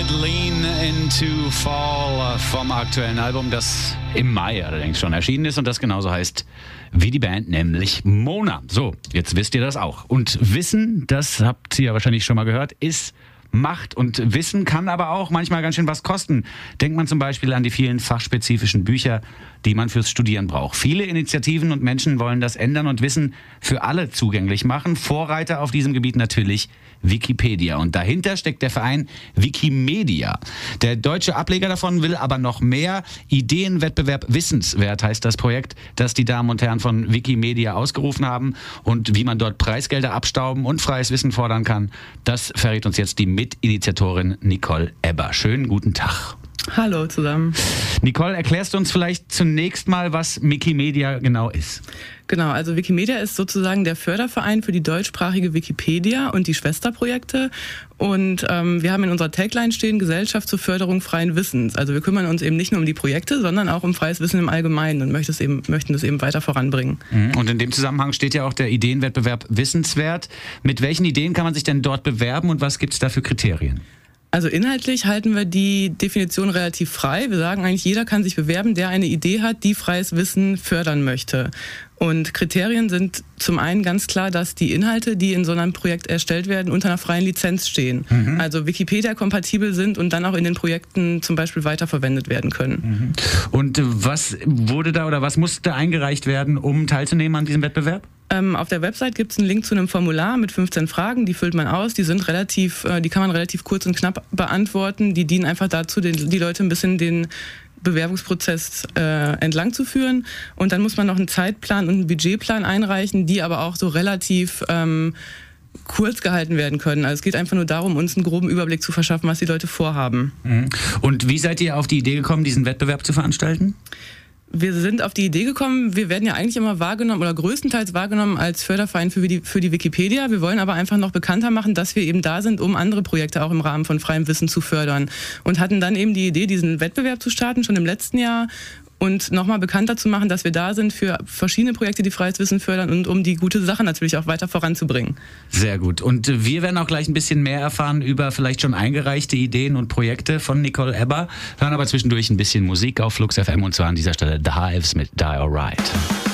Lean into Fall vom aktuellen Album, das im Mai allerdings schon erschienen ist und das genauso heißt wie die Band, nämlich Mona. So, jetzt wisst ihr das auch. Und Wissen, das habt ihr ja wahrscheinlich schon mal gehört, ist Macht, und Wissen kann aber auch manchmal ganz schön was kosten. Denkt man zum Beispiel an die vielen fachspezifischen Bücher, die man fürs Studieren braucht. Viele Initiativen und Menschen wollen das ändern und Wissen für alle zugänglich machen. Vorreiter auf diesem Gebiet natürlich Wikipedia. Und dahinter steckt der Verein Wikimedia. Der deutsche Ableger davon will aber noch mehr. Ideenwettbewerb Wissenswert heißt das Projekt, das die Damen und Herren von Wikimedia ausgerufen haben. Und wie man dort Preisgelder abstauben und freies Wissen fordern kann, das verrät uns jetzt die Mitinitiatorin Nicole Ebber. Schönen guten Tag. Hallo zusammen. Nicole, erklärst du uns vielleicht zunächst mal, was Wikimedia genau ist? Genau, also Wikimedia ist sozusagen der Förderverein für die deutschsprachige Wikipedia und die Schwesterprojekte. Und wir haben in unserer Tagline stehen, Gesellschaft zur Förderung freien Wissens. Also wir kümmern uns eben nicht nur um die Projekte, sondern auch um freies Wissen im Allgemeinen und möchten das eben weiter voranbringen. Und in dem Zusammenhang steht ja auch der Ideenwettbewerb Wissenswert. Mit welchen Ideen kann man sich denn dort bewerben und was gibt es da für Kriterien? Also inhaltlich halten wir die Definition relativ frei. Wir sagen eigentlich, jeder kann sich bewerben, der eine Idee hat, die freies Wissen fördern möchte. Und Kriterien sind zum einen ganz klar, dass die Inhalte, die in so einem Projekt erstellt werden, unter einer freien Lizenz stehen. Also Wikipedia-kompatibel sind und dann auch in den Projekten zum Beispiel weiterverwendet werden können. Und was wurde da oder was musste eingereicht werden, um teilzunehmen an diesem Wettbewerb? Auf der Website gibt es einen Link zu einem Formular mit 15 Fragen, die füllt man aus, die kann man relativ kurz und knapp beantworten, die dienen einfach dazu, die Leute ein bisschen den Bewerbungsprozess entlang zu führen, und dann muss man noch einen Zeitplan und einen Budgetplan einreichen, die aber auch so relativ kurz gehalten werden können. Also es geht einfach nur darum, uns einen groben Überblick zu verschaffen, was die Leute vorhaben. Und wie seid ihr auf die Idee gekommen, diesen Wettbewerb zu veranstalten? Wir sind auf die Idee gekommen, wir werden ja eigentlich immer wahrgenommen oder größtenteils wahrgenommen als Förderverein für die Wikipedia. Wir wollen aber einfach noch bekannter machen, dass wir eben da sind, um andere Projekte auch im Rahmen von freiem Wissen zu fördern. Und hatten dann eben die Idee, diesen Wettbewerb zu starten, schon im letzten Jahr, und nochmal bekannter zu machen, dass wir da sind für verschiedene Projekte, die freies Wissen fördern und um die gute Sache natürlich auch weiter voranzubringen. Sehr gut. Und wir werden auch gleich ein bisschen mehr erfahren über vielleicht schon eingereichte Ideen und Projekte von Nicole Ebber. Hören aber zwischendurch ein bisschen Musik auf Flux FM, und zwar an dieser Stelle The Hives mit Die Alright.